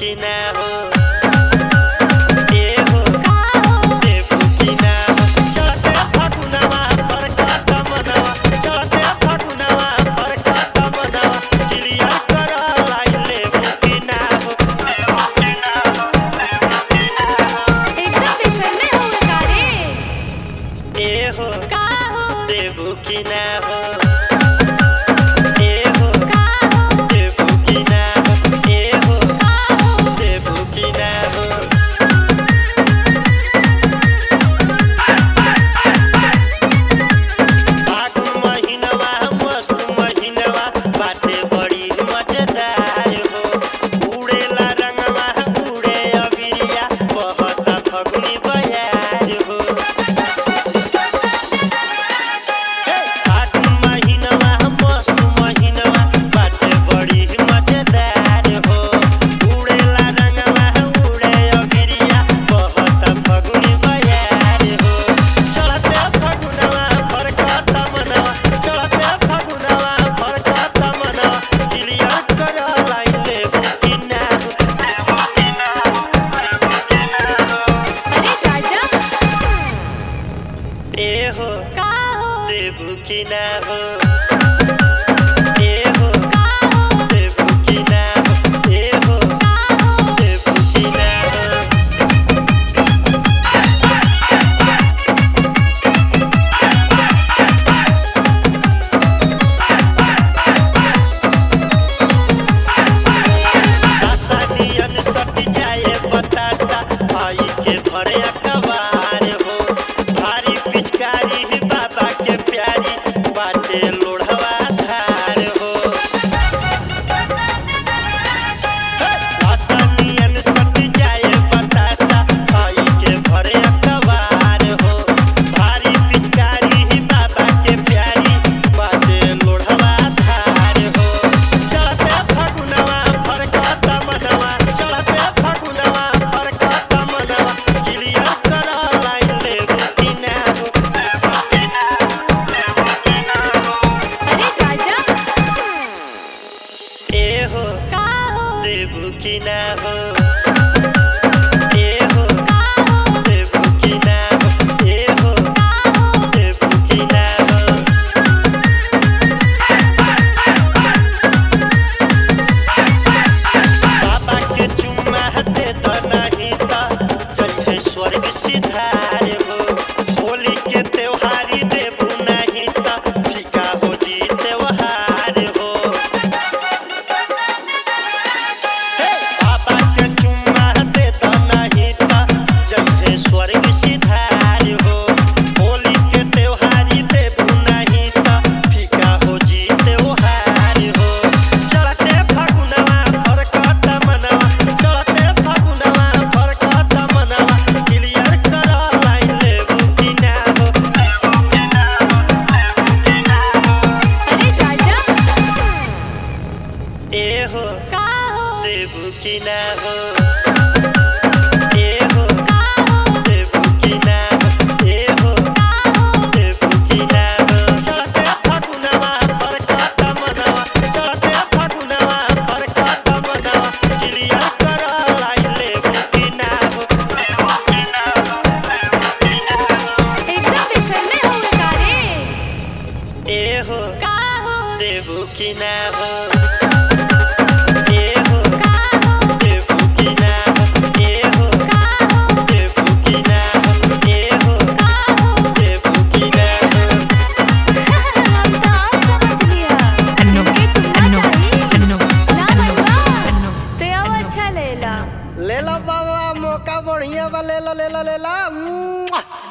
की ना हो ए हो देबू की ना हो चलते फगुनवा पर का मनवा चलते फगुनवा पर का मनवा क्लियर कर लाई लेबू की ना हो देबू की ना हो देबू की ना हो एकदम बेचैन हो का रे ए हो का हो देबू की ना हो देबू की ना हो ए हो देबू की ना हो ए हो देबू की ना हो आसानियन सट जाए बतासा भाई के भरे अखबार हो भारी पिचकारी बाबा के प्यारी बाटे लोढ़वा धार हो आसानियन सट जाए बतासा भाई के भरे अखबार हो भारी पिचकारी बाबा के प्यारी बाटे लोढ़वा धार हो चलते फगुनवा पर का मनवा चलते फगुनवा पर का मनवा क्लियर कर लाई लेबू की ना हो देबू की ना हो ए हो देबू की ना हो ए हो देबू की ना हो बाबा के चुम्मा दे तो नहीं तो चलिए स्वर्ग सिधार हो होली के त्योहारी देबू नहीं तो फीका हो जी त्योहार हो बाबा के चुम्मा दे तो नहीं तो चलिए स्वर्ग सिधार हो होली के त्योहारी देबू नहीं तो फीका हो जी त्योहार हो चलते फगुनवा पर का मनवा चलते फगुनवा पर का मनवा क्लियर कर लाई लेबू की ना हो देबू की ना हो देबू की ना हो ए हो देबू की ना हो ए हो देबू की ना हो ए हो देबू की ना हो चलते फगुनवा पर का मनवा चलते फगुनवा पर का मनवा क्लियर कर लाई लेबू की ना हो देबू की ना हो देबू की ना हो एकदम बेचैन हो का रे ए हो का हो देबू की ना हो ए हो देबू की ना हो ए हो देबू की ना हो ए हो देबू की ना हो हम तो आज समझ लिया इनके चुम्मा चाहिए ना बनवा तो अब अच्छा ले ला ले लो बाबा मौका बढ़िया बा ले लो